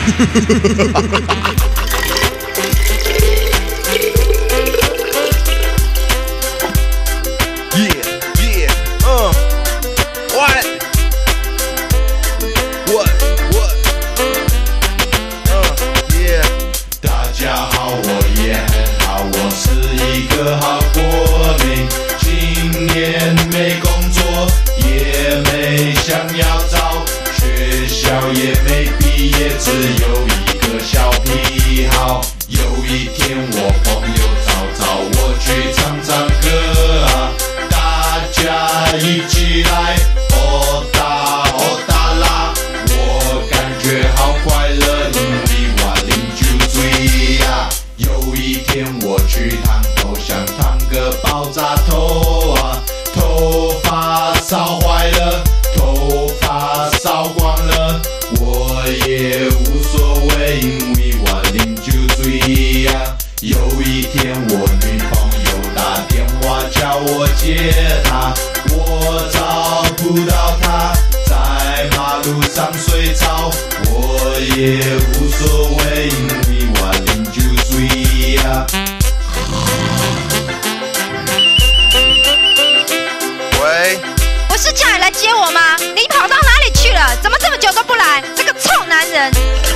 大家好，我也很好，我是一个好国民。今年没工作，也没想要找，学校也没毕业，只有一个小癖好。有一天我朋友找我去唱唱歌啊，大家一起来，哦哒哦哒啦，我感觉好快乐，因为我啉酒醉呀。有一天我去烫头，想烫个爆炸头啊，头发烧坏了，头发烧光了，我也无所谓，因为我啉酒醉呀。有一天我女朋友打电话叫我接她，我找不到她，在马路上睡着，我也无所谓，因为我啉酒醉呀。 喂， 不是叫你来接我吗？你跑到哪里去了？怎么这么久都不来？这个臭男人！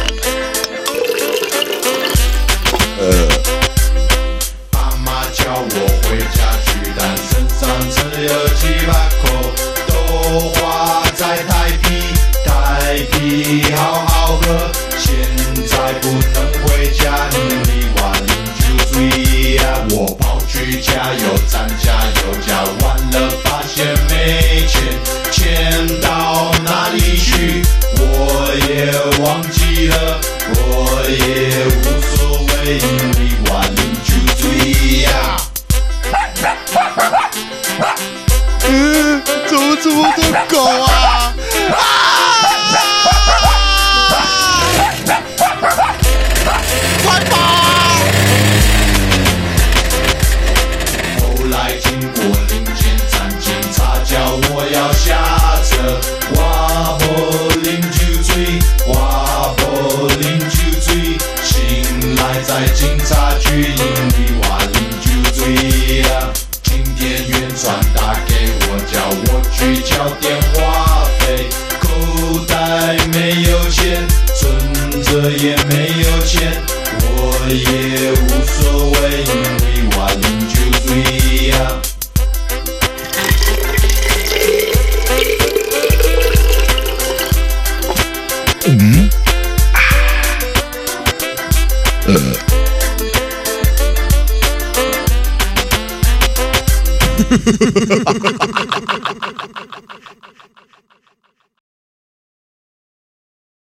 爸妈叫我回家去，但身上只有700块，都花在台啤好好喝，现在不能回家，因为我啉酒醉呀。我跑去加油站加油加完了，发现没钱，钱到哪里去我也忘记了，我也无所谓，因为我啉酒醉呀。 怎么这么多狗啊？快跑！ 后来经过林间站，警察叫我要下车。我不啉酒醉，我不啉酒醉，醒来在警察局，因为我啉酒醉呀。今天远传打给我，叫我去交电话费，口袋没有钱，存折也没有钱，我也无所谓，因为我啉酒醉呀。 哈哈哈哈哈哈！